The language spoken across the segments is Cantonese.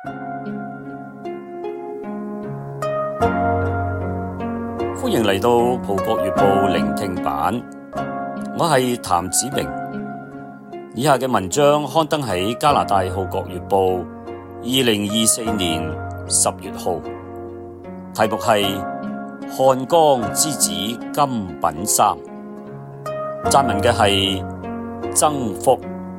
歡迎嚟到《葡國月報》聆聽版，我係譚子明。以下嘅文章刊登喺加拿大《號角月報》2024年10月號，題目係漢江之子金品三，撰文嘅係曾福。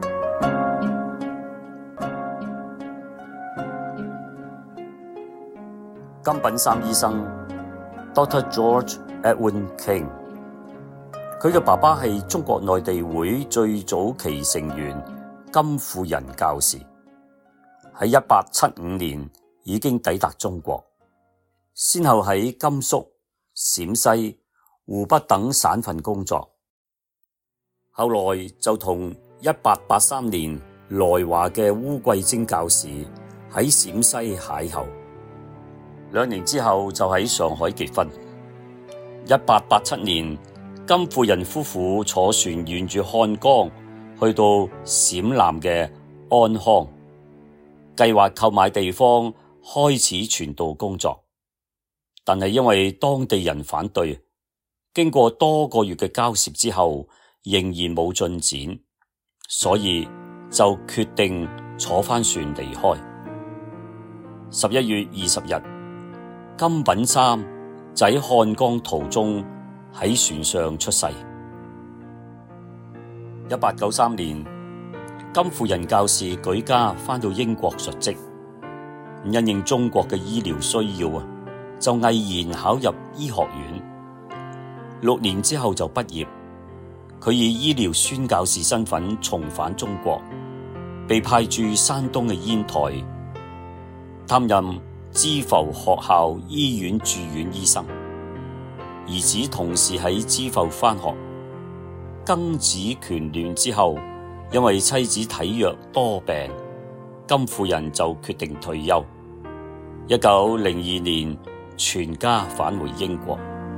金品三醫生 Dr. George Edwin King， 佢嘅爸爸係中國內地會最早期成員金富人教士，喺1875年已經抵達中國，先後喺甘肅、陝西、湖北等省份工作，後來就同1883年來華嘅鄔貴晶教士喺陝西邂逅。2年之後就喺上海結婚。1887年，金富人夫婦坐船沿住漢江去到陝南嘅安康，計劃購買地方開始傳道工作，但係因為當地人反對，經過多個月嘅交涉之後，仍然冇進展，所以就決定坐返船離開。11月20日，金品三就喺漢江途中喺船上出世。1893年，金富人教士舉家返到英國述職，因應中國嘅醫療需要就毅然考入醫學院。6年之後就畢業，佢以醫療宣教士身份重返中國，被派駐山東嘅煙台，擔任知埠學校醫院住院醫生。兒子同時喺知埠返學。庚子拳亂之後，因為妻子體弱多病，金富人就決定退休。1902年，全家返回英國。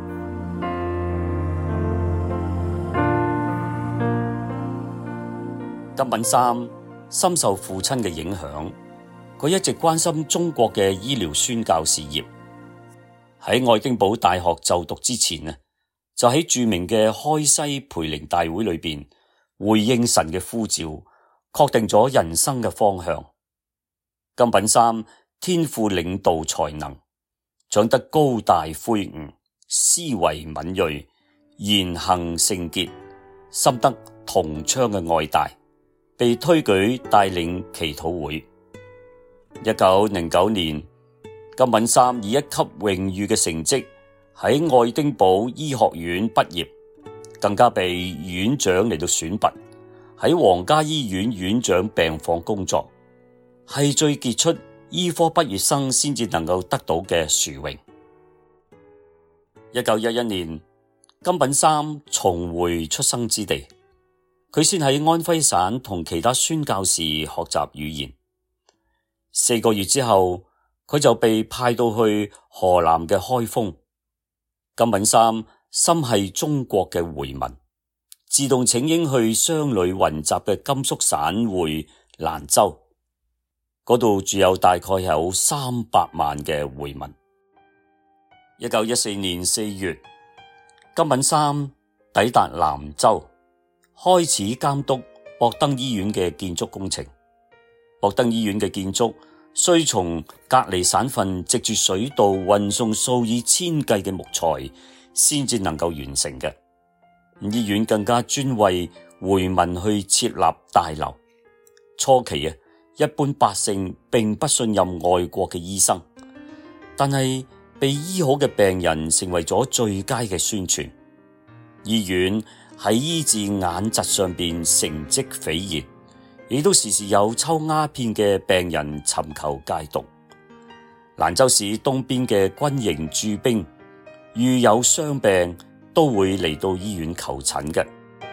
金品三深受父親嘅影響，佢一直關心中國嘅醫療宣教事業。喺愛丁堡大學就讀之前就喺著名嘅開西培靈大會裏邊回應神嘅呼召，確定咗人生嘅方向。金品三天賦領導才能，長得高大魁梧，思維敏銳，言行聖潔，深得同窗嘅愛戴，被推舉帶領祈禱會。1909年，金品三以1級榮譽嘅成績喺愛丁堡醫學院畢業，更加被院長嚟到選拔，喺皇家醫院院長病房工作，係最傑出醫科畢業生先至能夠得到嘅殊榮。1911年，金品三重回出生之地，佢先喺安徽省同其他宣教士學習語言。4個月之後，佢就被派到去河南嘅開封。金品三心繫中國嘅回民，自動請纓去商旅雲集嘅甘肅省會蘭州，嗰度住有大概有300萬嘅回民。1914年4月，金品三抵達蘭州，開始監督博登醫院嘅建築工程。博登醫院嘅建築需從隔離省份藉住水道運送數以千計嘅木材，先至能夠完成嘅。醫院更加專為回民去設立大樓。初期一般百姓並不信任外國嘅醫生，但係被醫好嘅病人成為咗最佳嘅宣傳。醫院喺醫治眼疾上邊成績斐然，亦都時時有抽鴉片嘅病人尋求戒毒。蘭州市東邊嘅軍營駐兵，遇有傷病都會嚟到醫院求診嘅。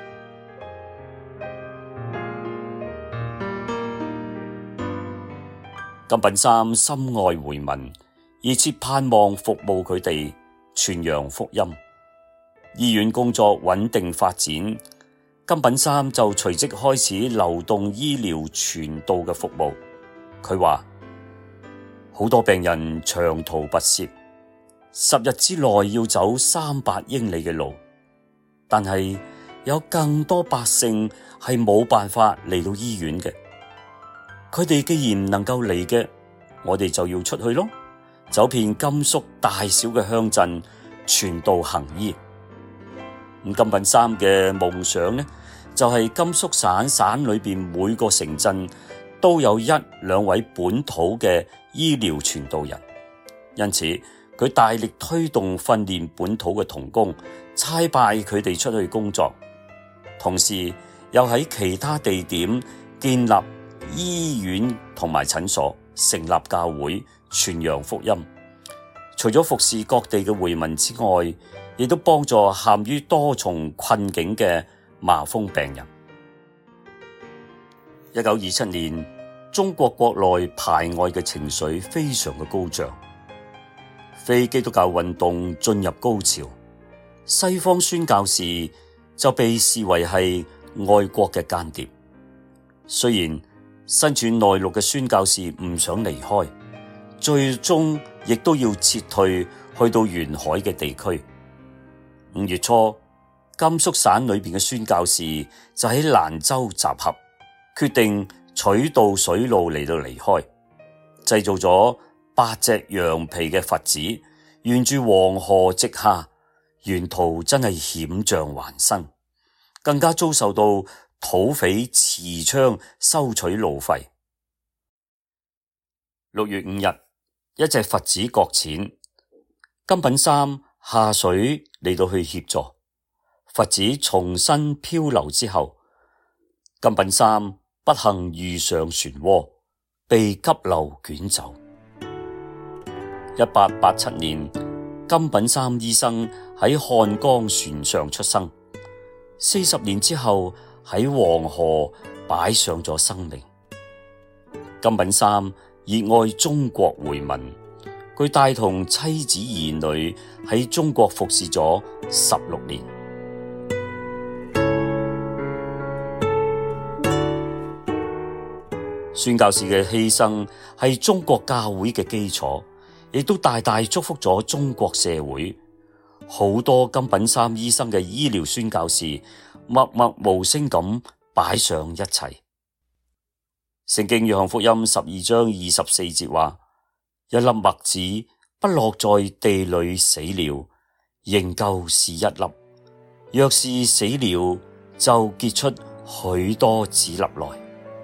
金品三深愛回民，熱切盼望服務佢哋，傳揚福音。醫院工作穩定發展，金品三就隨即開始流動醫療傳道嘅服務。佢話： 好多病人長途跋涉，10日之內要走300英里嘅路，但係有更多百姓係冇辦法嚟到醫院嘅。佢哋既然唔能夠嚟嘅，我哋就要出去咯，走遍甘肅大小嘅鄉鎮，傳道行醫。咁金品三嘅夢想呢，就係甘肅省裏邊每個城鎮都有1、2位本土嘅醫療傳道人，因此佢大力推動訓練本土嘅同工，差派佢哋出去工作，同時又喺其他地點建立醫院同埋診所，成立教會，傳揚福音。除咗服侍各地嘅回民之外，亦都幫助陷於多重困境嘅麻風病人。1927年，中國國內排外嘅情緒非常嘅高漲，非基督教運動進入高潮，西方宣教士就被視為係外國嘅間諜。雖然身處內陸嘅宣教士唔想離開，最終亦都要撤退去到沿海嘅地區。5月初，甘肅省裏邊嘅宣教士就喺蘭州集合，決定取道水路嚟到離開，製造咗8隻羊皮嘅筏子，沿住黃河直下，沿途真係險象環生，更加遭受到土匪持槍收取路費。6月5日，一隻筏子擱淺，金品三下水嚟到去協助，筏子重新漂流之後，金品三不幸遇上漩渦，被急流捲走。1887年，金品三醫生喺漢江船上出生，40年之後喺黃河擺上咗生命。金品三熱愛中國回民，佢帶同妻子兒女喺中國服侍咗16年。宣教士嘅犧牲係中國教會嘅基礎，亦都大大祝福咗中國社會。好多金品三醫生嘅醫療宣教士默默無聲咁擺上一切。聖經約翰福音12章24節話：一粒麥子不落在地裏死了，仍舊是一粒；若是死了，就結出許多子粒來。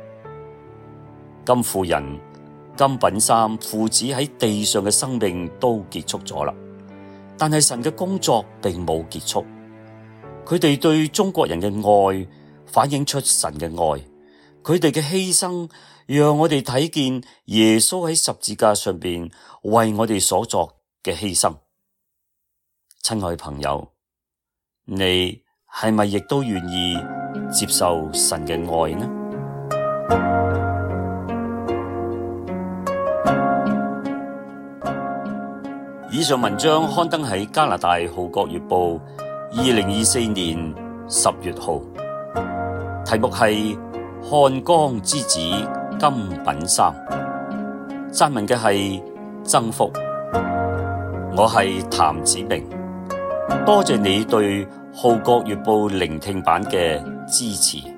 金婦人、金品三父子喺地上嘅生命都結束咗啦，但係神嘅工作並冇結束。佢哋對中國人嘅愛反映出神嘅愛，佢哋嘅犧牲讓我哋睇見耶穌喺十字架上邊為我哋所作嘅犧牲。親愛朋友，你係咪亦都願意接受神嘅愛呢？以上文章刊登喺加拿大《號角月報》2024年10月號，題目係漢江之子金品三，撰文嘅係曾福。我係譚子明，多謝你對《號角月報》聆聽版嘅支持。